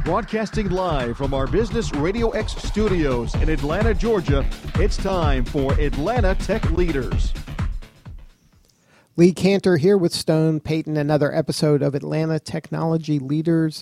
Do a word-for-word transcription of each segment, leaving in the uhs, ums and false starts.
Broadcasting live from our Business Radio X studios in Atlanta, Georgia, it's time for Atlanta Tech Leaders. Lee Cantor here with Stone Payton, another episode of Atlanta Technology Leaders.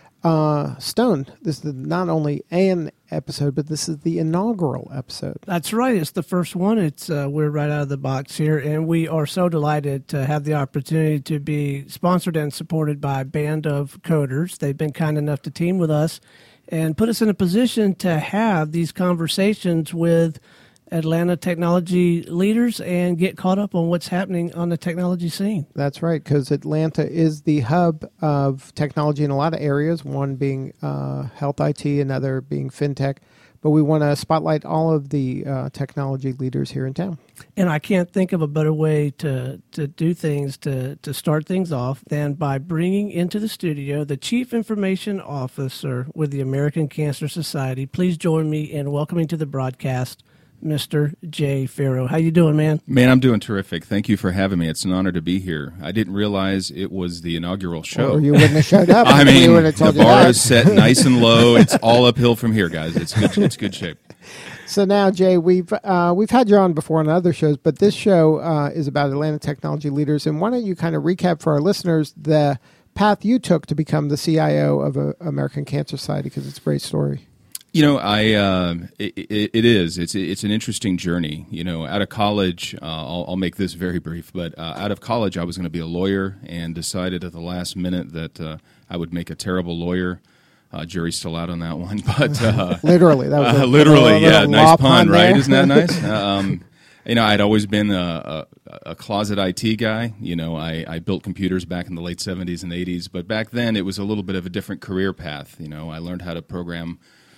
Uh, Stone, this is not only an episode, but this is the inaugural episode. That's right. It's the first one. It's uh, we're right out of the box here, and we are so delighted to have the opportunity to be sponsored and supported by Band of Coders. They've been kind enough to team with us and put us in a position to have these conversations with Atlanta technology leaders and get caught up on what's happening on the technology scene. That's right, because Atlanta is the hub of technology in a lot of areas, one being uh, health I T, another being fintech. But we want to spotlight all of the uh, technology leaders here in town. And I can't think of a better way to, to do things, to, to start things off, than by bringing into the studio the Chief Information Officer with the American Cancer Society. Please join me in welcoming to the broadcast Mister Jay Farrow. How you doing, man? Man, I'm doing terrific. Thank you for having me. It's an honor to be here. I didn't realize it was the inaugural show. Or you wouldn't have showed up. I mean, the bar is set nice and low. It's all uphill from here, guys. It's good. It's good shape. So now, Jay, we've uh, we've had you on before on other shows, but this show uh, is about Atlanta technology leaders. And why don't you kind of recap for our listeners the path you took to become the C I O of a American Cancer Society, because it's a great story. You know, I uh, it, it is. It's it's an interesting journey. You know, out of college, uh, I'll, I'll make this very brief, but uh, out of college, I was going to be a lawyer and decided at the last minute that uh, I would make a terrible lawyer. Uh, jury's still out on that one, but uh, literally, that was a, uh, literally, a yeah, little nice pun, right? there. Isn't that nice? um, you know, I'd always been a, a, a closet I T guy. You know, I, I built computers back in the late seventies and eighties, but back then it was a little bit of a different career path. You know, I learned how to program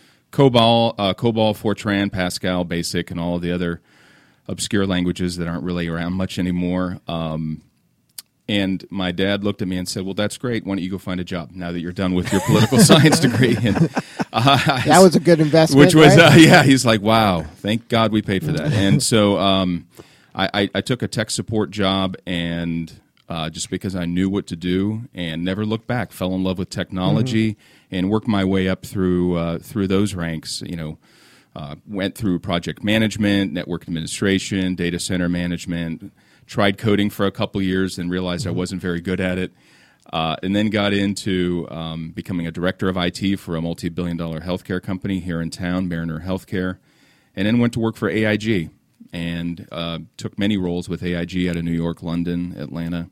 COBOL, uh, COBOL, Fortran, Pascal, BASIC, and all of the other obscure languages that aren't really around much anymore. Um, and my dad looked at me and said, well, that's great. Why don't you go find a job now that you're done with your political science degree? And, uh, that was a good investment, Which was, right? uh, yeah, he's like, wow, thank God we paid for that. And so um, I, I, I took a tech support job and uh, just because I knew what to do and never looked back, fell in love with technology. Mm-hmm. And worked my way up through uh, through those ranks. You know, uh, went through project management, network administration, data center management. Tried coding for a couple years and realized mm-hmm. I wasn't very good at it. Uh, and then got into um, becoming a director of I T for a multi-billion dollar healthcare company here in town, Mariner Healthcare. And then went to work for A I G and uh, took many roles with A I G out of New York, London, Atlanta,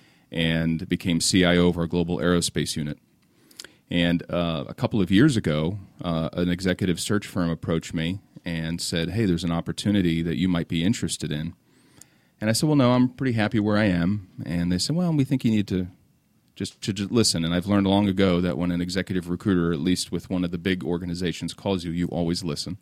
and became C I O of our global aerospace unit. And uh, a couple of years ago, uh, an executive search firm approached me and said, hey, there's an opportunity that you might be interested in. And I said, well, no, I'm pretty happy where I am. And they said, well, we think you need to just, to just listen. And I've learned long ago that when an executive recruiter, at least with one of the big organizations, calls you, you always listen.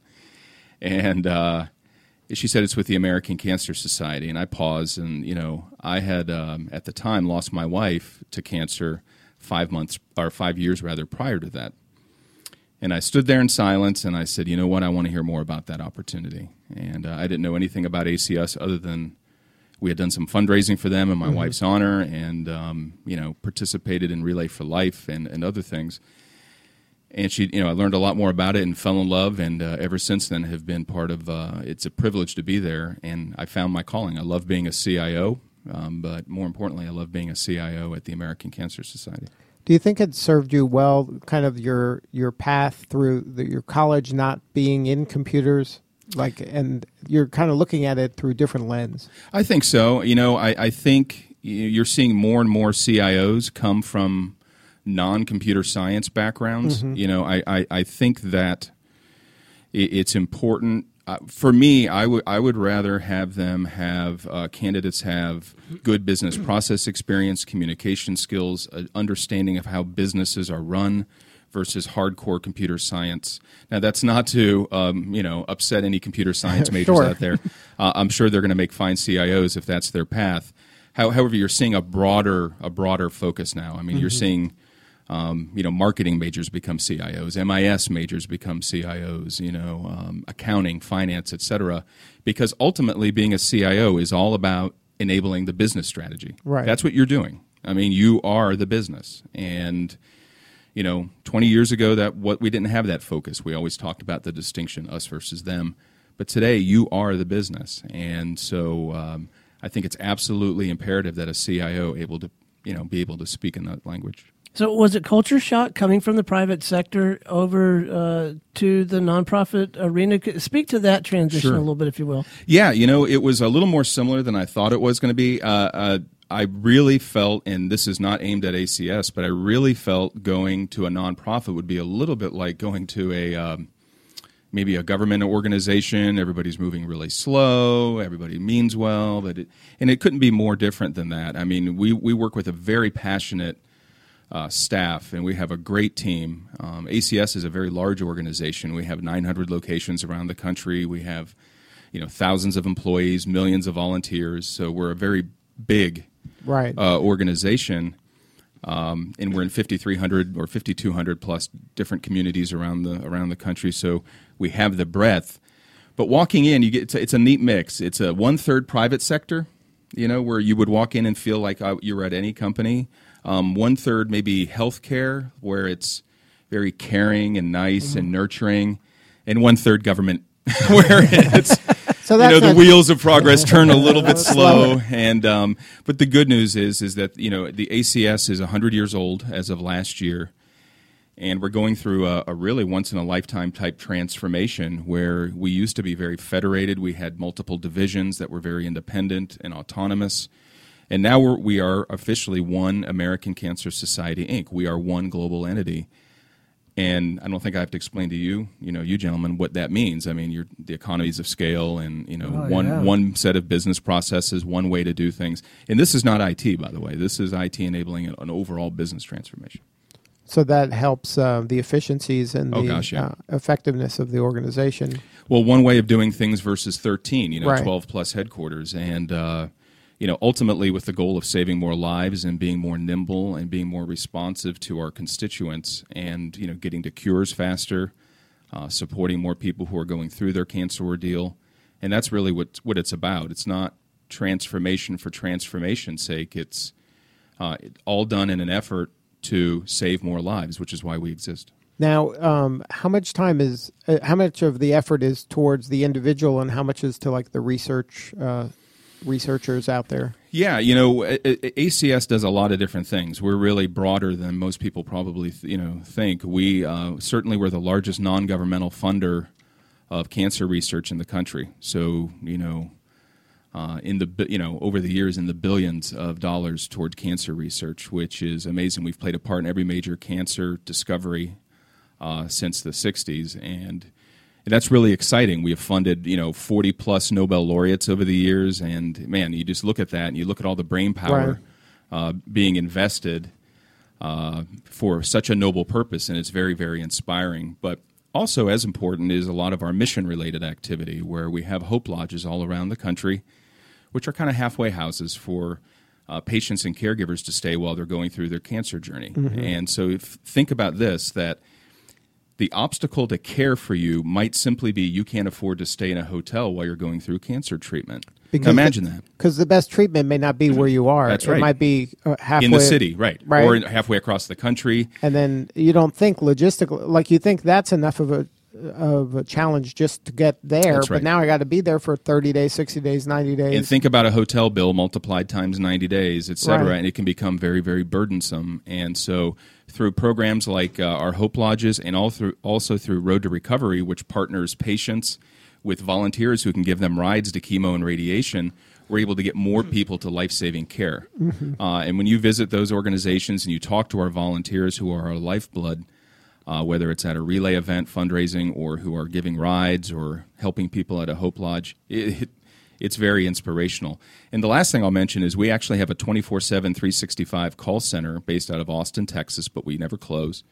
And uh, she said it's with the American Cancer Society. And I paused. And, you know, I had, um, at the time, lost my wife to cancer five months or five years rather prior to that. And I stood there in silence and I said, you know what, I want to hear more about that opportunity. And uh, I didn't know anything about A C S other than we had done some fundraising for them in my mm-hmm. wife's honor and, um, you know, participated in Relay for Life and, and other things. And she, you know, I learned a lot more about it and fell in love. And uh, ever since then have been part of, uh, it's a privilege to be there. And I found my calling. I love being a C I O. Um, but more importantly, I love being a C I O at the American Cancer Society. Do you think it served you well, kind of your your path through the, your college not being in computers, like, and you're kind of looking at it through a different lens? I think so. You know, I, I think you're seeing more and more C I Os come from non-computer science backgrounds. Mm-hmm. You know, I, I, I think that it's important. Uh, for me, I would I would rather have them have uh, candidates have good business process experience, communication skills, uh, understanding of how businesses are run, versus hardcore computer science. Now, that's not to um, you know upset any computer science majors sure. out there. Uh, I'm sure they're going to make fine C I Os if that's their path. How, however, you're seeing a broader a broader focus now. I mean, mm-hmm. you're seeing. Um, you know, marketing majors become C I Os, M I S majors become C I Os, you know, um, accounting, finance, et cetera. Because ultimately being a C I O is all about enabling the business strategy. Right. That's what you're doing. I mean, you are the business. And, you know, twenty years ago, that what we didn't have that focus. We always talked about the distinction, us versus them. But today, you are the business, and so um, I think it's absolutely imperative that a C I O able to, you know, be able to speak in that language. So was it culture shock coming from the private sector over uh, to the nonprofit arena? Speak to that transition Sure. a little bit, if you will. Yeah, you know, it was a little more similar than I thought it was going to be. Uh, uh, I really felt, and this is not aimed at A C S, but I really felt going to a nonprofit would be a little bit like going to a um, maybe a government organization. Everybody's moving really slow. Everybody means well, but it, and it couldn't be more different than that. I mean, we we work with a very passionate Uh, staff, and we have a great team. Um, A C S is a very large organization. We have nine hundred locations around the country. We have, you know, thousands of employees, millions of volunteers. So we're a very big Right. uh, organization, um, and we're in fifty-three hundred or fifty-two hundred plus different communities around the around the country. So we have the breadth. But walking in, you get it's a, it's a neat mix. It's a one third private sector, you know, where you would walk in and feel like uh, you were at any company. Um, one third maybe healthcare, where it's very caring and nice mm-hmm. and nurturing, and one third government, where it's so you that's know the not- wheels of progress turn a little bit slow. And um, but the good news is is that you know the A C S is one hundred years old as of last year, and we're going through a, a really once in a lifetime type transformation where we used to be very federated. We had multiple divisions that were very independent and autonomous. And now we're, we are officially one American Cancer Society, Incorporated. We are one global entity. And I don't think I have to explain to you, you know, you gentlemen, what that means. I mean, you're the economies of scale and, you know, Oh, one yeah. one set of business processes, one way to do things. And this is not I T, by the way. This is I T enabling an, an overall business transformation. So that helps uh, the efficiencies and Oh, the gosh, yeah. uh, effectiveness of the organization. Well, one way of doing things versus thirteen, you know, Right. twelve plus headquarters. And, uh, you know, ultimately with the goal of saving more lives and being more nimble and being more responsive to our constituents and, you know, getting to cures faster, uh, supporting more people who are going through their cancer ordeal. And that's really what, what it's about. It's not transformation for transformation's sake. It's uh, all done in an effort to save more lives, which is why we exist. Now, um, how much time is, uh, how much of the effort is towards the individual and how much is to like the research uh researchers out there? Yeah, you know, A C S does a lot of different things. We're really broader than most people probably, you know, think. We uh, certainly we're the largest non-governmental funder of cancer research in the country. So, you know, uh, in the you know over the years in the billions of dollars toward cancer research, which is amazing. We've played a part in every major cancer discovery uh, since the sixties, and that's really exciting. We have funded, you know, forty plus Nobel laureates over the years, and man, you just look at that and you look at all the brain power Right. uh, being invested uh, for such a noble purpose, and it's very, very inspiring. But also, as important is a lot of our mission-related activity, where we have Hope Lodges all around the country, which are kind of halfway houses for uh, patients and caregivers to stay while they're going through their cancer journey. Mm-hmm. And so, if, think about this: that the obstacle to care for you might simply be you can't afford to stay in a hotel while you're going through cancer treatment. Because now imagine the, that. Because the best treatment may not be where you are. That's it right. might be uh, halfway In the city, right. right. Or halfway across the country. And then you don't think logistically, like you think that's enough of a of a challenge just to get there. That's right. But now I got to be there for thirty days, sixty days, ninety days. And think about a hotel bill multiplied times ninety days, et cetera, Right. and it can become very, very burdensome. And so through programs like uh, our Hope Lodges and all through, also through Road to Recovery, which partners patients with volunteers who can give them rides to chemo and radiation, we're able to get more people to life-saving care. Mm-hmm. Uh, and when you visit those organizations and you talk to our volunteers who are our lifeblood, Uh, whether it's at a relay event, fundraising, or who are giving rides or helping people at a Hope Lodge, it, it, it's very inspirational. And the last thing I'll mention is we actually have a twenty-four seven, three sixty-five call center based out of Austin, Texas, but we never close.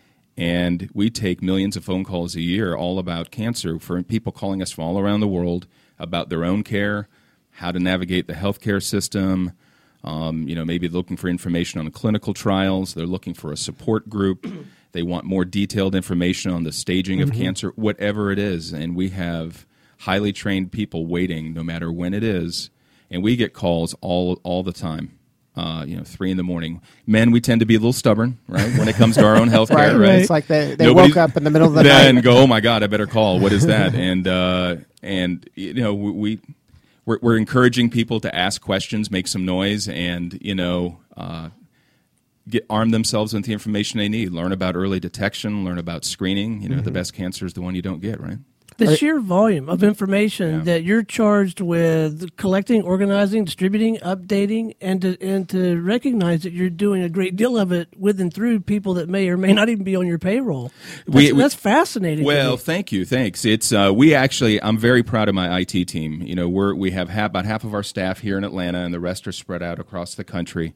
And we take millions of phone calls a year all about cancer for people calling us from all around the world about their own care, how to navigate the healthcare system, um, you know, maybe looking for information on clinical trials. They're looking for a support group. They want more detailed information on the staging of mm-hmm. cancer, whatever it is. And we have highly trained people waiting no matter when it is. And we get calls all all the time. uh, you know, three in the morning. Men, we tend to be a little stubborn, right, when it comes to our own health care, right, right? It's like they, they Nobody's- woke up in the middle of the then night. go, oh my God, I better call. What is that? and uh, and you know, we, we we're, we're encouraging people to ask questions, make some noise, and you know, uh, get arm themselves with the information they need. Learn about early detection. Learn about screening. You know, Mm-hmm. the best cancer is the one you don't get, right? The Are- sheer volume of information Yeah. that you're charged with collecting, organizing, distributing, updating, and to and to recognize that you're doing a great deal of it with and through people that may or may not even be on your payroll. That's, We- we- that's fascinating. to Well, me. thank you, thanks. It's uh, we actually. I'm very proud of my I T team. You know, we're we have ha- about half of our staff here in Atlanta, and the rest are spread out across the country.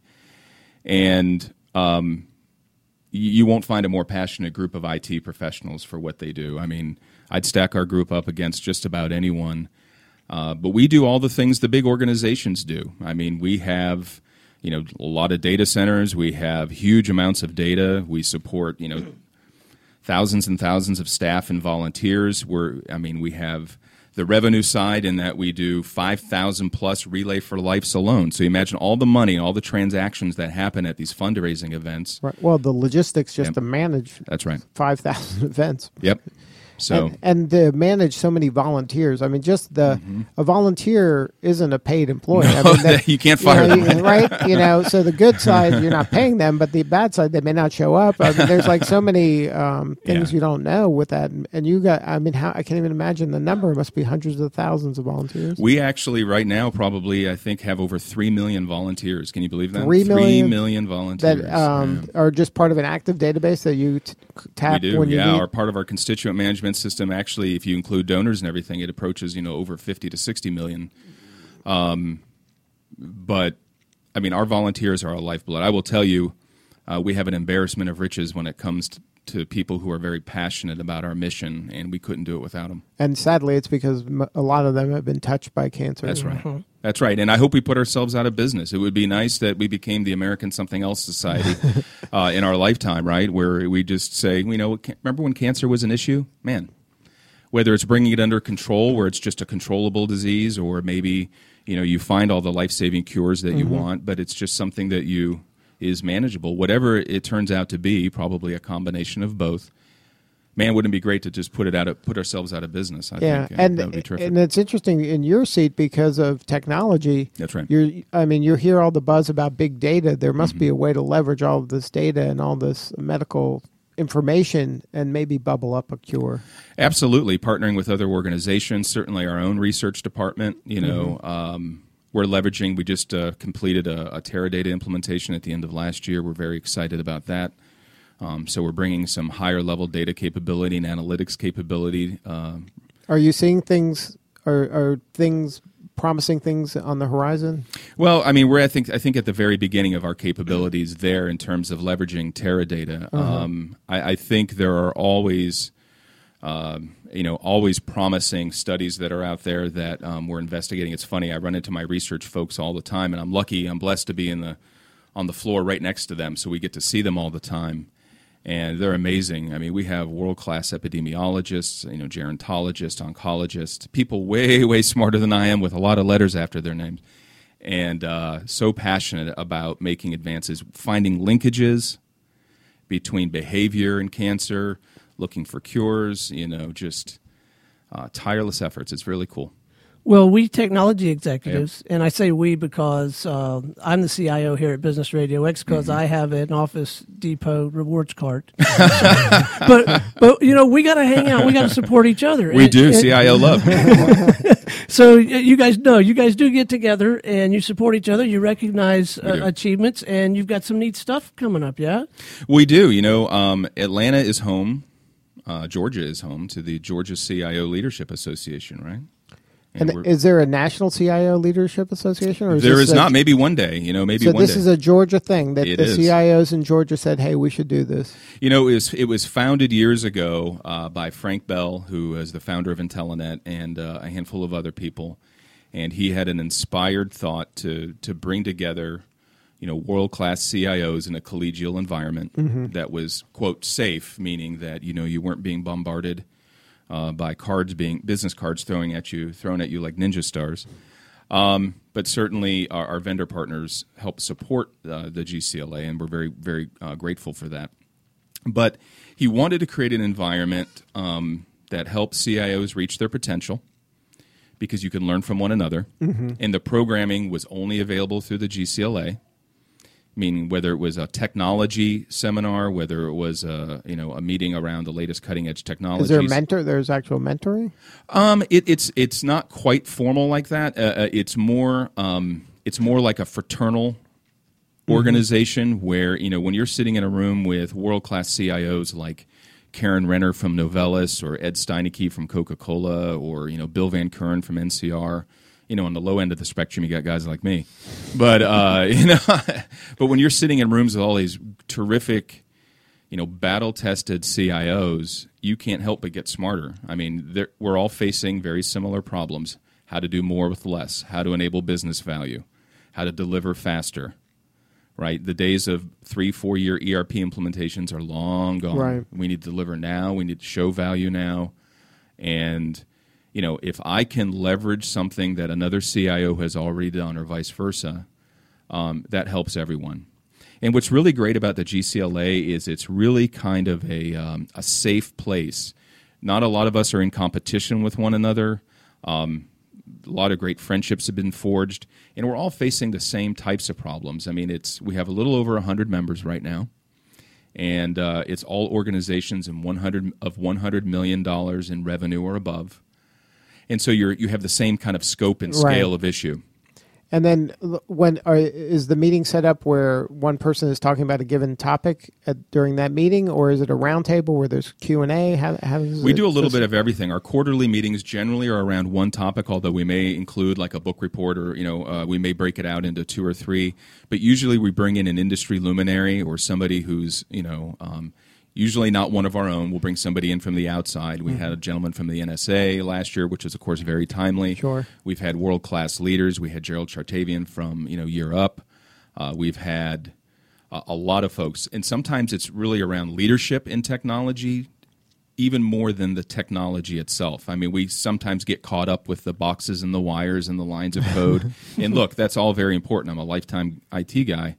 And um, you, you won't find a more passionate group of I T professionals for what they do. I mean, I'd stack our group up against just about anyone. Uh, but we do all the things the big organizations do. I mean, we have, you know, a lot of data centers. We have huge amounts of data. We support, you know, thousands and thousands of staff and volunteers. We're, I mean, we have the revenue side in that we do five thousand plus Relay for Lifes alone. So you imagine all the money, all the transactions that happen at these fundraising events. Right. Well, the logistics just Yep. to manage That's right. five thousand events. Yep. So and, and to manage so many volunteers. I mean, just the a volunteer isn't a paid employee. I mean, that- you can't you fire know, them. you- right? You know, so the good side, you're not paying them, but the bad side, they may not show up. I mean, there's like so many um, things Yeah. you don't know with that. And you got, I mean, how I can't even imagine the number. It must be hundreds of thousands of volunteers. We actually, right now, probably, I think, have over three million volunteers. Can you believe that? Three million Three million volunteers. that um, Yeah. are just part of an active database that you t- We tap do, when you yeah. need. Our part of our constituent management system, actually, if you include donors and everything, it approaches, you know, over fifty to sixty million. Um, but, I mean, our volunteers are our lifeblood. I will tell you, uh, we have an embarrassment of riches when it comes to, to people who are very passionate about our mission, and we couldn't do it without them. And sadly, it's because m- a lot of them have been touched by cancer. That's right. That's right. And I hope we put ourselves out of business. It would be nice that we became the American Something Else Society uh, in our lifetime, right? Where we just say, you know, remember when cancer was an issue? Man, whether it's bringing it under control, where it's just a controllable disease, or maybe, you know, you find all the life-saving cures that you want, but it's just something that you is manageable. Whatever it turns out to be, probably a combination of both. Man, wouldn't it be great to just put it out of, put ourselves out of business? I Yeah, think uh, and that would be terrific. and it's interesting in your seat because of technology. That's right. You're, I mean, you hear all the buzz about big data. There must Mm-hmm. be a way to leverage all of this data and all this medical information and maybe bubble up a cure. Absolutely, partnering with other organizations, certainly our own research department. You know, um, we're leveraging. We just uh, completed a, a Teradata implementation at the end of last year. We're very excited about that. Um, so we're bringing some higher level data capability and analytics capability. Um, Are you seeing things? Are, are things promising things on the horizon? Well, I mean, we're I think I think at the very beginning of our capabilities there in terms of leveraging Teradata. Um, I, I think there are always, um, you know, always promising studies that are out there that um, we're investigating. It's funny, I run into my research folks all the time, and I'm lucky, I'm blessed to be in the on the floor right next to them, so we get to see them all the time. And they're amazing. I mean, we have world-class epidemiologists, you know, gerontologists, oncologists, people way, way smarter than I am with a lot of letters after their names, and uh, so passionate about making advances, finding linkages between behavior and cancer, looking for cures, you know, just uh, tireless efforts. It's really cool. Well, we technology executives, and I say we because uh, I'm the C I O here at Business Radio X because Mm-hmm. I have an Office Depot rewards card. but but you know we got to hang out. We got to support each other. We And- do, and- C I O love. So y- you guys know, you guys do get together and you support each other. You recognize We uh, do. achievements, and you've got some neat stuff coming up. Yeah. We do. You know, um, Atlanta is home. Uh, Georgia is home to the Georgia C I O Leadership Association, right? And we're- is there a national C I O leadership association? Or is there this is a- not. Maybe one day. You know, maybe So one this day. is a Georgia thing that It the is. C I Os in Georgia said, "Hey, we should do this." You know, it was, it was founded years ago uh, by Frank Bell, who is the founder of Intellinet, and uh, a handful of other people. And he had an inspired thought to to bring together, you know, world class C I Os in a collegial environment that was, quote, safe, meaning that, you know, you weren't being bombarded uh, by cards being business cards throwing at you, thrown at you like ninja stars. Um, but certainly our, our vendor partners help support uh, the G C L A, and we're very, very uh, grateful for that. But he wanted to create an environment um, that helps C I Os reach their potential, because you can learn from one another. Mm-hmm. And the programming was only available through the G C L A, meaning whether it was a technology seminar, whether it was a, you know, a meeting around the latest cutting-edge technologies. Is there a mentor? There's actual mentoring? Um, it, it's it's not quite formal like that. Uh, uh, it's more um, it's more like a fraternal organization mm-hmm. where, you know, when you're sitting in a room with world-class C I Os like Karen Renner from Novellus, or Ed Steineke from Coca-Cola, or, you know, Bill Van Kuren from N C R. You know, on the low end of the spectrum, you got guys like me. But uh, you know, but when you're sitting in rooms with all these terrific, you know, battle-tested C I Os, you can't help but get smarter. I mean, we're all facing very similar problems: how to do more with less, how to enable business value, how to deliver faster. Right, the days of three, four-year E R P implementations are long gone. Right. We need to deliver now. We need to show value now, and you know, if I can leverage something that another C I O has already done, or vice versa, um, that helps everyone. And what's really great about the G C L A is it's really kind of a um, a safe place. Not a lot of us are in competition with one another. Um, a lot of great friendships have been forged, and we're all facing the same types of problems. I mean, it's we have a little over one hundred members right now, and uh, it's all organizations in one hundred of one hundred million dollars in revenue or above. And so you're you have the same kind of scope and scale right. of issue. And then when are, is the meeting set up where one person is talking about a given topic at, during that meeting, or is it a roundtable where there's Q and A? How, how does we it, do a little this? bit of everything. Our quarterly meetings generally are around one topic, although we may include like a book report, or you know uh, we may break it out into two or three. But usually we bring in an industry luminary or somebody who's you know. Um, Usually not one of our own. We'll bring somebody in from the outside. We mm-hmm. had a gentleman from the N S A last year, which was, of course, very timely. Sure. We've had world-class leaders. We had Gerald Chartavian from, you know, Year Up. Uh, we've had a, a lot of folks. And sometimes it's really around leadership in technology, even more than the technology itself. I mean, we sometimes get caught up with the boxes and the wires and the lines of code. And look, that's all very important. I'm a lifetime I T guy.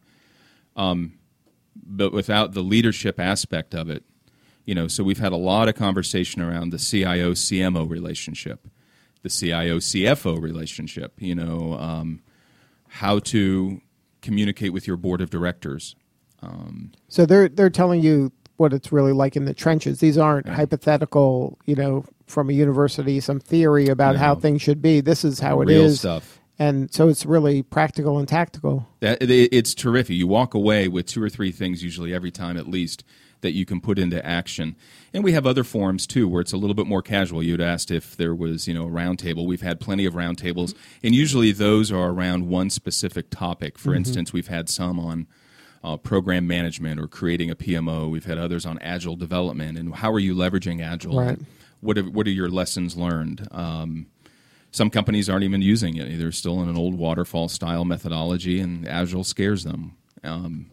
Um But without the leadership aspect of it, you know, so we've had a lot of conversation around the C I O C M O relationship, the C I O C F O relationship, you know, um, how to communicate with your board of directors. Um, so they're they're telling you what it's really like in the trenches. These aren't yeah. hypothetical, you know, from a university, some theory about how things should be. This is how it real is. Stuff. And so it's really practical and tactical. That it, it's terrific. You walk away with two or three things, usually every time at least, that you can put into action. And we have other forums too, where it's a little bit more casual. You'd asked if there was, you know, a roundtable. We've had plenty of roundtables, and usually those are around one specific topic. For mm-hmm. instance, we've had some on uh, program management or creating a P M O. We've had others on agile development and how are you leveraging agile? Right. What are, what are your lessons learned? Um, Some companies aren't even using it. They're still in an old waterfall-style methodology, and Agile scares them. Um,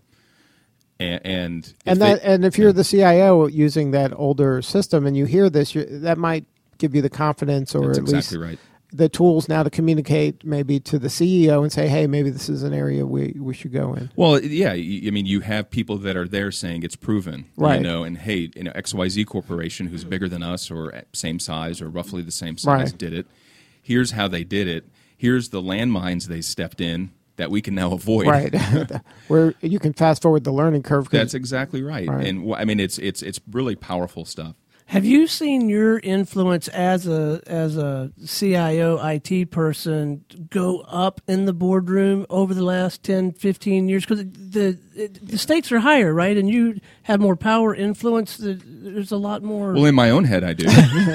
and and, and, that, they, and if you're the C I O using that older system and you hear this, that might give you the confidence or That's at exactly least right. the tools now to communicate maybe to the C E O and say, hey, maybe this is an area we, we should go in. Well, yeah. I mean, you have people that are there saying it's proven. Right. You know, and hey, you know, X Y Z Corporation, who's bigger than us or same size or roughly the same size, right. did it. Here's how they did it. Here's the landmines they stepped in that we can now avoid. Right, where you can fast forward the learning curve. That's exactly right. right. And I mean, it's it's it's really powerful stuff. Have you seen your influence as a as a C I O I T person go up in the boardroom over the last ten, fifteen years? Because the the stakes are higher, right? And you have more power, influence. There's a lot more. Well, in my own head, I do.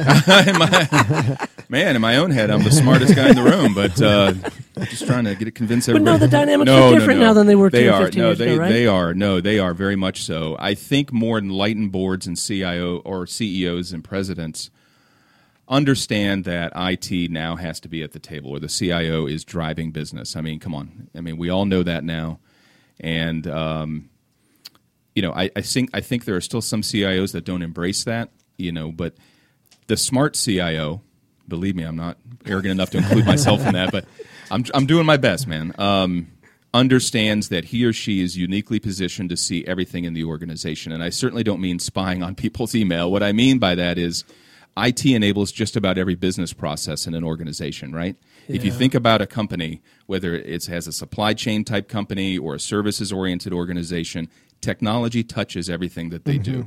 in my, man, in my own head, I'm the smartest guy in the room, but uh, I'm just trying to get it convince everybody. But no, the dynamics no, are different no, no. now than they were they ten, are. fifteen no, years they, ago, right? They are. No, they are very much so. I think more enlightened boards and C I O or C E Os and presidents understand that I T now has to be at the table, or the C I O is driving business. I mean, come on. I mean, we all know that now. And, um, you know, I, I think I think there are still some C I Os that don't embrace that, you know, but the smart C I O, believe me, I'm not arrogant enough to include myself in that, but I'm I'm doing my best, man. Um, understands that he or she is uniquely positioned to see everything in the organization. And I certainly don't mean spying on people's email. What I mean by that is I T enables just about every business process in an organization, right? Yeah. If you think about a company, whether it has a supply chain type company or a services-oriented organization, technology touches everything that they mm-hmm. do.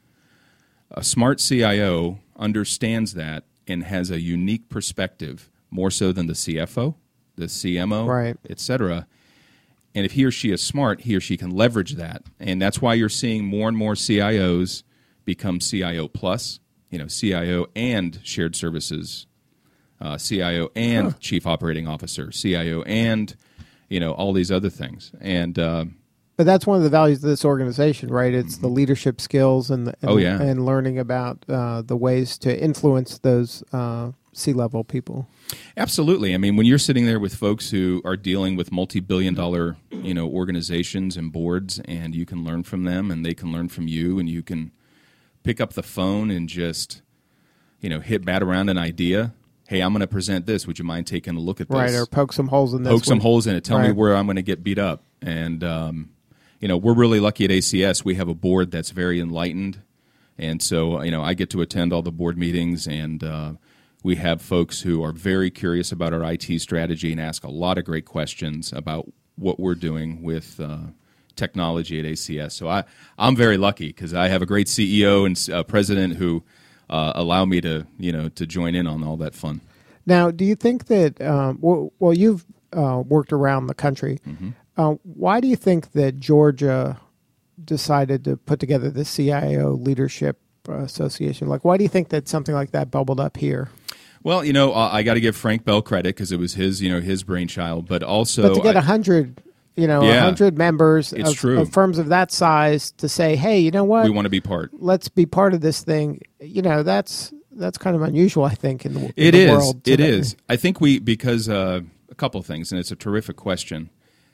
A smart C I O understands that and has a unique perspective, more so than the C F O, the C M O, right. et cetera. And if he or she is smart, he or she can leverage that. And that's why you're seeing more and more C I Os become C I O plus, you know, C I O and shared services, uh, C I O and huh. chief operating officer, C I O and, you know, all these other things. And uh, but that's one of the values of this organization, right? It's mm-hmm. the leadership skills and, the, and, oh, yeah. and learning about uh, the ways to influence those uh, C-level people. Absolutely. I mean, when you're sitting there with folks who are dealing with multi-billion dollar, you know, organizations and boards, and you can learn from them and they can learn from you, and you can pick up the phone and just, you know, hit bat around an idea. Hey, I'm going to present this. Would you mind taking a look at this? Right, or poke some holes in this. Poke some one. holes in it. Tell right. me where I'm going to get beat up. And, um, you know, we're really lucky at A C S. We have a board that's very enlightened. And so, you know, I get to attend all the board meetings, and uh, we have folks who are very curious about our I T strategy and ask a lot of great questions about what we're doing with uh, technology at A C S. So I, I'm very lucky because I have a great C E O and uh, president who uh, allow me to, you know, to join in on all that fun. Now, do you think that, um, well, well, you've uh, worked around the country. Mm-hmm. Uh, why do you think that Georgia decided to put together the C I O Leadership Association? Like, why do you think that something like that bubbled up here? Well, you know, uh, I got to give Frank Bell credit because it was his, you know, his brainchild. But also, but to get a hundred, you know, a yeah, hundred members of, of firms of that size to say, hey, you know what, we want to be part. Let's be part of this thing. You know, that's that's kind of unusual, I think, in the, in it the is, world. It today. is. I think we because uh, a couple of things, and it's a terrific question.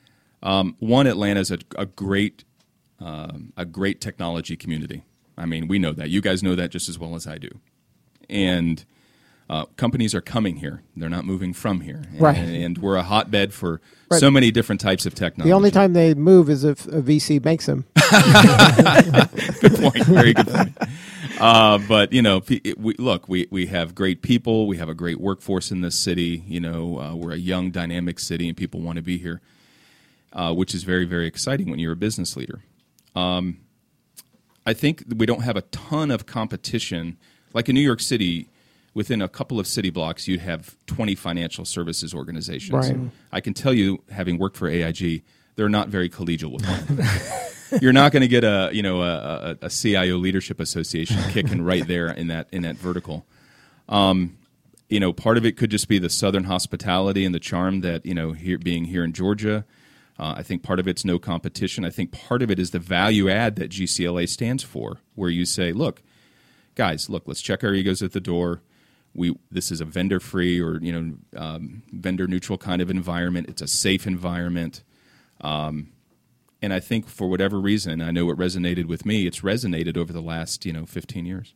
Um, one, Atlanta is a, a great, um, a great technology community. I mean, we know that. You guys know that just as well as I do. And uh, companies are coming here. They're not moving from here. And, right. and we're a hotbed for right. so many different types of technology. The only time they move is if a V C makes them. Good point. Very good point. Uh, but, you know, we, look, we, we have great people. We have a great workforce in this city. You know, uh, we're a young, dynamic city, and people want to be here, uh, which is very, very exciting when you're a business leader. Um, I think we don't have a ton of competition. Like in New York City, within a couple of city blocks, you'd have twenty financial services organizations. Right. I can tell you, having worked for A I G, they're not very collegial with one. You're not going to get a you know a, a, a C I O leadership association kicking right there in that in that vertical. Um, you know, part of it could just be the Southern hospitality and the charm that you know here being here in Georgia. Uh, I think part of it's no competition. I think part of it is the value add that G C L A stands for, where you say, look, guys, look, let's check our egos at the door. We this is a vendor-free or you know um, vendor-neutral kind of environment. It's a safe environment. Um, and I think for whatever reason, I know it resonated with me, it's resonated over the last you know fifteen years.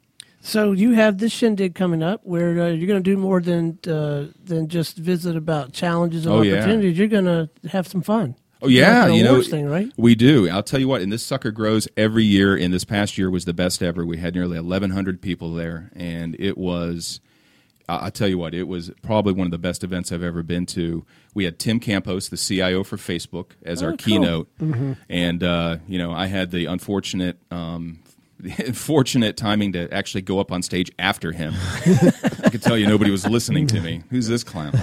So you have this shindig coming up where uh, you're going to do more than uh, than just visit about challenges and oh, opportunities. Yeah. You're going to have some fun. Oh yeah, like you know, thing, right? We do. I'll tell you what. And this sucker grows every year. And this past year was the best ever. We had nearly eleven hundred people there, and it was. I'll tell you what. It was probably one of the best events I've ever been to. We had Tim Campos, the C I O for Facebook, as oh, our cool. keynote, mm-hmm. and uh, you know, I had the unfortunate. Um, The fortunate timing to actually go up on stage after him. I could tell you nobody was listening to me. Who's this clown?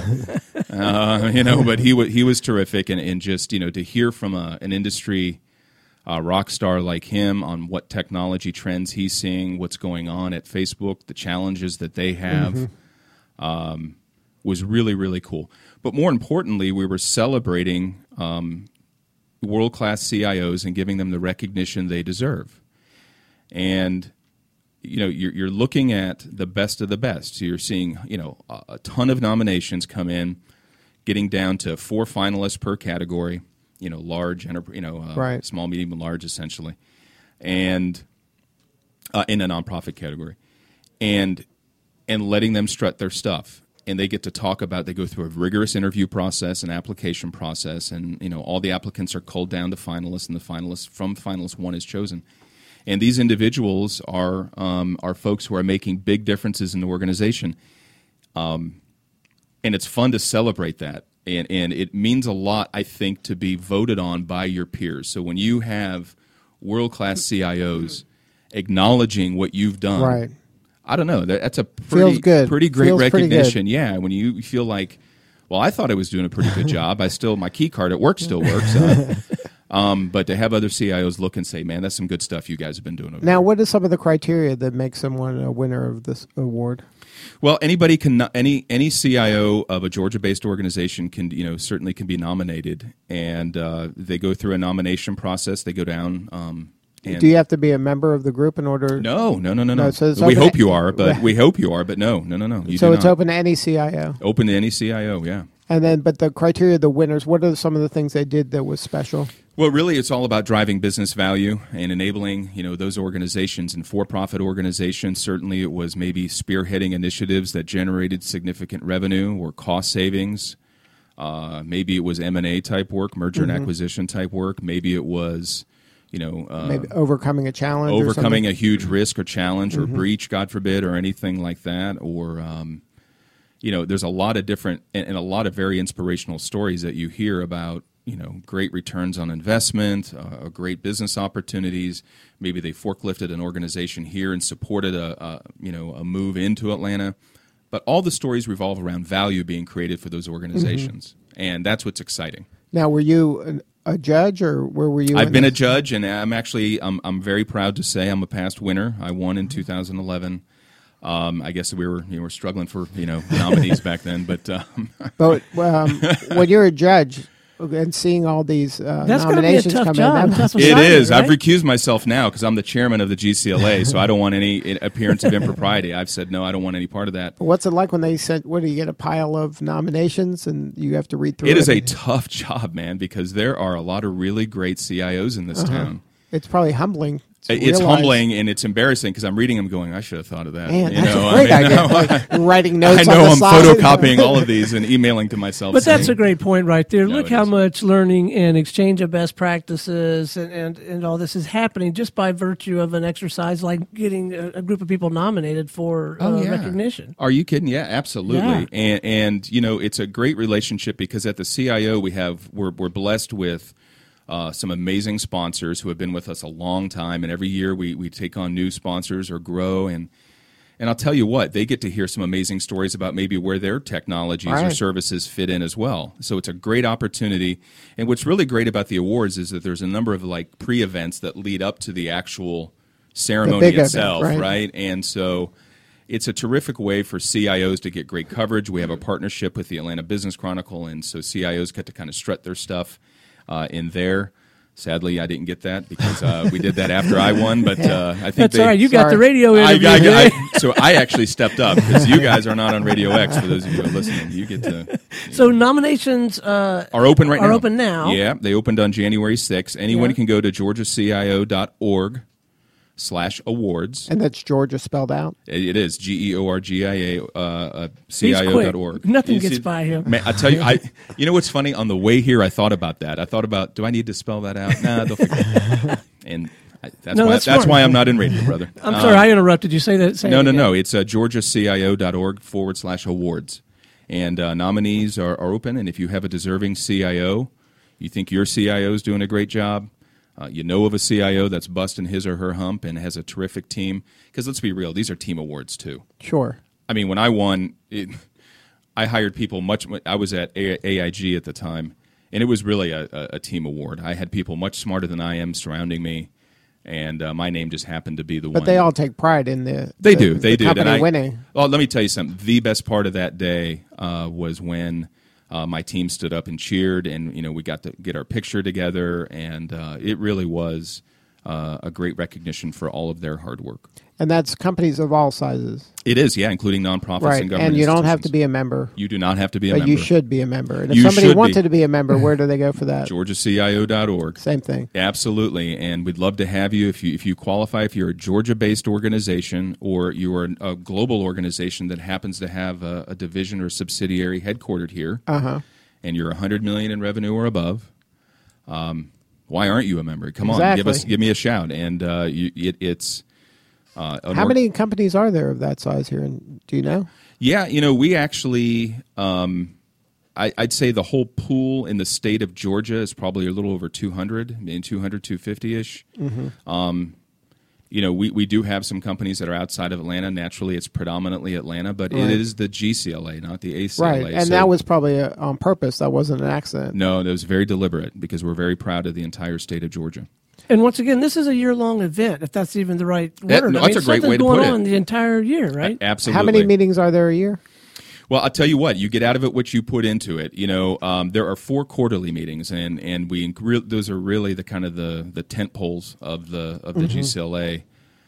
Uh, you know, but he was he was terrific, and, and just you know to hear from a, an industry uh, rock star like him on what technology trends he's seeing, what's going on at Facebook, the challenges that they have, mm-hmm. um, was really really cool. But more importantly, we were celebrating um, world-class C I Os and giving them the recognition they deserve. And, you know, you're, you're looking at the best of the best. So you're seeing, you know, a, a ton of nominations come in, getting down to four finalists per category, you know, large, enter- you know, uh, right. small, medium, and large, essentially, and uh, in a nonprofit category, and and letting them strut their stuff. and they get to talk about, they go through a rigorous interview process and application process, and you know all the applicants are culled down to finalists, and the finalists from finalists one is chosen. And these individuals are um, are folks who are making big differences in the organization, um, and it's fun to celebrate that. And, and it means a lot, I think, to be voted on by your peers. So when you have world-class C I Os acknowledging what you've done, right. I don't know, that, that's a Feels pretty, good. pretty great Feels pretty recognition. good. Yeah, when you feel like, well, I thought I was doing a pretty good job. I still, my key card at work still works. Uh, um, but to have other C I Os look and say, man, that's some good stuff you guys have been doing over Now, there. what is some of the criteria that makes someone a winner of this award? Well, anybody can any any C I O of a Georgia-based organization can you know certainly can be nominated, and uh, they go through a nomination process. They go down. Um, and Do you have to be a member of the group in order? No, no, no, no, no. No, so it's we open hope to- you are, but we hope you are, but no, no, no, no. You So do it's not. open to any C I O. Open to any C I O, yeah. And then, but the criteria of the winners, what are some of the things they did that was special? Well, really, it's all about driving business value and enabling, you know, those organizations and for-profit organizations. Certainly, it was maybe spearheading initiatives that generated significant revenue or cost savings. Uh, maybe it was M and A type work, merger Mm-hmm. and acquisition type work. Maybe it was, you know, uh, Maybe overcoming a challenge. or overcoming something? a huge risk or challenge or Mm-hmm. breach, God forbid, or anything like that. Or, um, you know, there's a lot of different and, and a lot of very inspirational stories that you hear about, you know, great returns on investment, uh, great business opportunities. Maybe they forklifted an organization here and supported a, a, you know, a move into Atlanta. But all the stories revolve around value being created for those organizations. Mm-hmm. And that's what's exciting. Now, were you an, a judge, or where were you? I've in been a this? judge, and I'm actually I'm I'm very proud to say I'm a past winner. I won in two thousand eleven. Um, I guess we were you know, were struggling for you know nominees back then, but um, But um, when you're a judge and seeing all these uh, That's gonna be a nominations tough come job, in, that tough must be- it assignment, is. I've right? recused myself now because I'm the chairman of the G C L A, so I don't want any appearance of impropriety. I've said no, I don't want any part of that. what's it like when they sent? What do you get, a pile of nominations and you have to read through? It is a and- tough job, man, because there are a lot of really great C I Os in this town. It's probably humbling. to It's realize, humbling and it's embarrassing because I'm reading them going, I should have thought of that. Man, you that's know, a great I mean, idea. Like, writing notes. I know on the I'm side. photocopying all of these and emailing to myself. But that's a saying, great point right there. No, Look it how is. much learning and exchange of best practices and, and, and all this is happening just by virtue of an exercise like getting a, a group of people nominated for Oh, uh, yeah. recognition. Are you kidding? Yeah, absolutely. Yeah. And and you know, it's a great relationship because at the C I O we have we're we're blessed with uh, some amazing sponsors who have been with us a long time, and every year we we take on new sponsors or grow and. And I'll tell you what, they get to hear some amazing stories about maybe where their technologies or Right. services fit in as well. So it's a great opportunity. And what's really great about the awards is that there's a number of like pre-events that lead up to the actual ceremony big event, itself, right. right? And so it's a terrific way for C I Os to get great coverage. We have a partnership with the Atlanta Business Chronicle, and so C I Os get to kind of strut their stuff uh, in there. Sadly, I didn't get that because uh, we did that after I won, but uh, I think That's they, all right. You got Sorry. the radio I, interview. I, I, today. I, so I actually stepped up because you guys are not on Radio X. For those of you who are listening, you get to So nominations uh, are open right are now. open now. Yeah, they opened on January sixth. Anyone Yeah. can go to georgia c i o dot org slash awards. And that's Georgia spelled out. It it is G E O R G I A uh, uh, He's C I O quick. dot org. Nothing You gets see- by him. Man, I tell you, I you know what's funny? On the way here, I thought about that. I thought about, do I need to spell that out? Nah, they'll figure it out. And I, that's No, why that's that's smart. why I'm not in radio, brother. I'm Uh, sorry, I interrupted you. Say that. Say No, it no, again. no. It's uh, georgia c i o dot org forward slash awards. And uh, nominees are, are open. And if you have a deserving C I O, you think your C I O is doing a great job, uh, you know of a C I O that's busting his or her hump and has a terrific team. Because let's be real, these are team awards too. Sure. I mean, when I won, it, I hired people much. I was at A I G at the time, and it was really a, a, a team award. I had people much smarter than I am surrounding me, and uh, my name just happened to be the But one. they all take pride in the. They the- do. They the do. Company And I, winning. Well, let me tell you something. The best part of that day uh, was when uh, my team stood up and cheered, and you know we got to get our picture together, and uh, it really was uh, a great recognition for all of their hard work. And that's companies of all sizes. It is, yeah, including nonprofits right. and government And you don't have to institutions. be a member. You do not have to be a but member. you should be a member. And if You somebody should wanted be. to be a member, where do they go for that? Georgia C I O dot org. Same thing. Absolutely, and we'd love to have you if you if you qualify. If you're a Georgia-based organization or you are a global organization that happens to have a, a division or subsidiary headquartered here, Uh-huh. and you're one hundred million in revenue or above, um, why aren't you a member? Come on, Exactly. give us give me a shout. And uh, you, it, it's uh, an How org- many companies are there of that size here? And do you know? Yeah, you know, we actually, um, I, I'd say the whole pool in the state of Georgia is probably a little over two hundred, I mean, two hundred, two fifty-ish. Mm-hmm. Um, you know, we, we do have some companies that are outside of Atlanta. Naturally, it's predominantly Atlanta, but Right. it is the G C L A, not the A C L A. Right. And So- that was probably uh on purpose. That wasn't an accident. No, that was very deliberate because we're very proud of the entire state of Georgia. And once again, this is a year-long event, if that's even the right That- word. no, I mean, that's a great something's way to going put it. on the entire year, right? Absolutely. How many meetings are there a year? Well, I'll tell you what, you get out of it what you put into it. You know, um, there are four quarterly meetings, and, and we those are really the kind of the, the tent poles of the of the Mm-hmm. G C L A.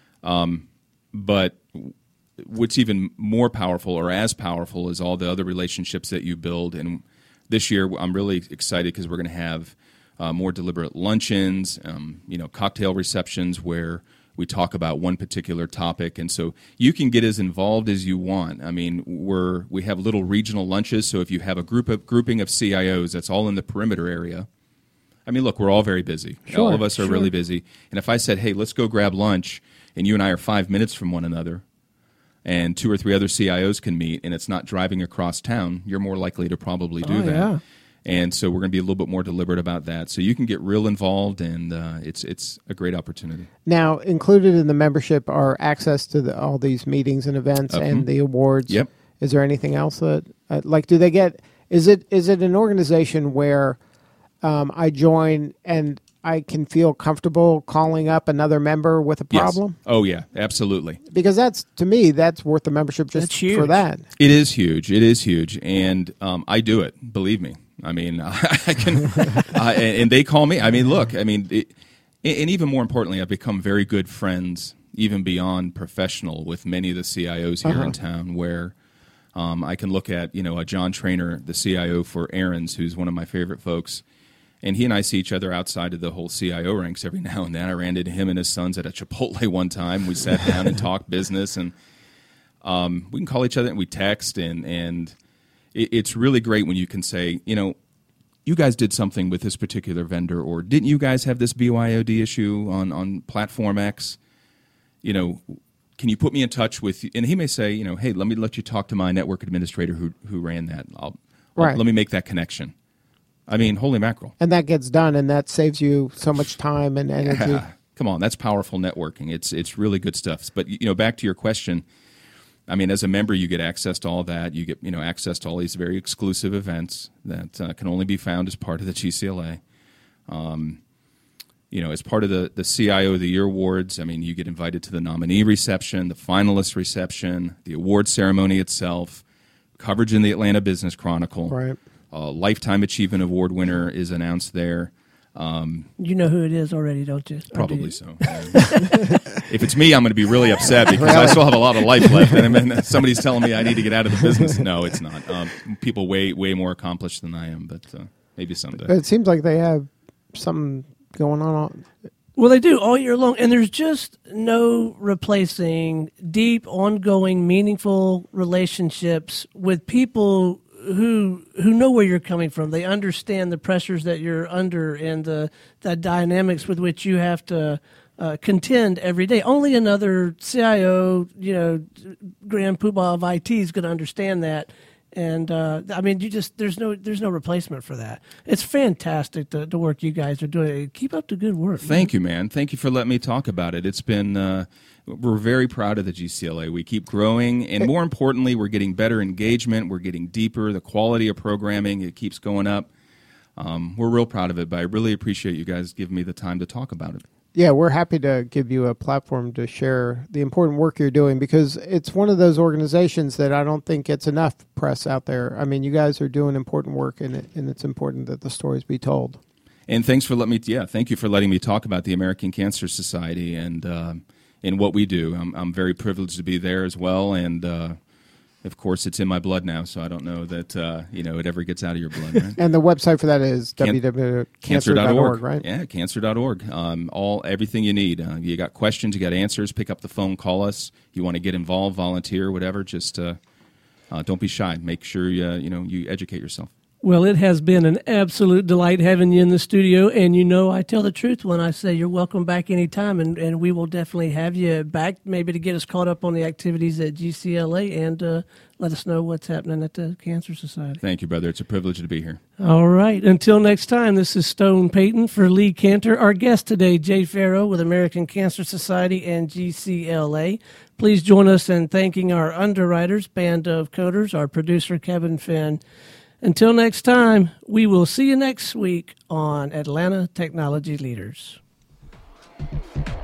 Um, but what's even more powerful or as powerful is all the other relationships that you build. And this year, I'm really excited because we're going to have uh, more deliberate luncheons, um, you know, cocktail receptions where we talk about one particular topic, and so you can get as involved as you want. I mean, we're we have little regional lunches, so if you have a group of grouping of C I Os that's all in the perimeter area. I mean, look, we're all very busy. Sure, all of us are sure. really busy. And if I said, "Hey, let's go grab lunch," and you and I are five minutes from one another, and two or three other C I Os can meet, and it's not driving across town, you're more likely to probably do Oh, that. yeah. And so we're going to be a little bit more deliberate about that. So you can get real involved, and uh, it's it's a great opportunity. Now, included in the membership are access to the, all these meetings and events Uh-huh. and the awards. Yep. Is there anything else that, uh, like, do they get? Is it is it an organization where um, I join and I can feel comfortable calling up another member with a Yes. problem? Oh, yeah, absolutely. Because that's, to me, that's worth the membership just That's huge. for that. It is huge. It is huge, and um, I do it. Believe me. I mean, I can, uh, and, and they call me. I mean, look. I mean, it, and even more importantly, I've become very good friends, even beyond professional, with many of the C I Os here Uh-huh. in town. Where um, I can look at, you know, a John Trainer, the C I O for Aaron's, who's one of my favorite folks. And he and I see each other outside of the whole C I O ranks every now and then. I ran into him and his sons at a Chipotle one time. We sat down and talked business, and um, we can call each other and we text. And, and it, it's really great when you can say, you know, you guys did something with this particular vendor, or didn't you guys have this B Y O D issue on, on platform X? You know, can you put me in touch with, and he may say, you know, hey, let me let you talk to my network administrator who, who ran that. I'll, I'll- Right. let me make that connection. I mean, holy mackerel. And that gets done, and that saves you so much time and energy. Yeah. Come on, that's powerful networking. It's it's really good stuff. But you know, back to your question, I mean, as a member, you get access to all that. You get you know access to all these very exclusive events that uh, can only be found as part of the G C L A. Um, you know, as part of the the C I O of the Year awards, I mean, you get invited to the nominee reception, the finalist reception, the award ceremony itself, coverage in the Atlanta Business Chronicle. Right. Uh, Lifetime Achievement Award winner is announced there. Um, You know who it is already, don't you? Or do Probably you? so. If it's me, I'm going to be really upset because I still have a lot of life left, and I mean, somebody's telling me I need to get out of the business. No, it's not. Um, people way way more accomplished than I am, but uh, maybe someday. But it seems like they have something going on. Well, they do all year long, and there's just no replacing deep, ongoing, meaningful relationships with people who who know where you're coming from. They understand the pressures that you're under and the the dynamics with which you have to uh, contend every day. Only another C I O, you know, grand poobah of I T is going to understand that. And uh, I mean, you just there's no there's no replacement for that. It's fantastic the, the work you guys are doing. Keep up the good work. Thank you, man. Thank you for letting me talk about it. It's been uh, we're very proud of the G C L A. We keep growing, and more importantly, we're getting better engagement. We're getting deeper. The quality of programming, it keeps going up. Um, we're real proud of it, but I really appreciate you guys giving me the time to talk about it. Yeah, we're happy to give you a platform to share the important work you're doing because it's one of those organizations that I don't think gets enough press out there. I mean, you guys are doing important work, and, it, and it's important that the stories be told. And thanks for letting me. Yeah, thank you for letting me talk about the American Cancer Society and uh, and what we do. I'm I'm very privileged to be there as well, and uh, of course, it's in my blood now. So I don't know that uh, you know it ever gets out of your blood. Right? And the website for that is Can- w w w dot cancer dot org, right? Yeah, cancer dot org. Um, all everything you need. Uh, you got questions, you got answers. Pick up the phone, call us. You want to get involved, volunteer, whatever. Just uh, uh, don't be shy. Make sure you uh, you know you educate yourself. Well, it has been an absolute delight having you in the studio, and you know I tell the truth when I say you're welcome back anytime, and, and we will definitely have you back, maybe to get us caught up on the activities at G C L A and uh, let us know what's happening at the Cancer Society. Thank you, brother. It's a privilege to be here. All right. Until next time, this is Stone Payton for Lee Cantor. Our guest today, Jay Farrow with American Cancer Society and G C L A. Please join us in thanking our underwriters, Band of Coders, our producer, Kevin Finn. Until next time, we will see you next week on Atlanta Technology Leaders.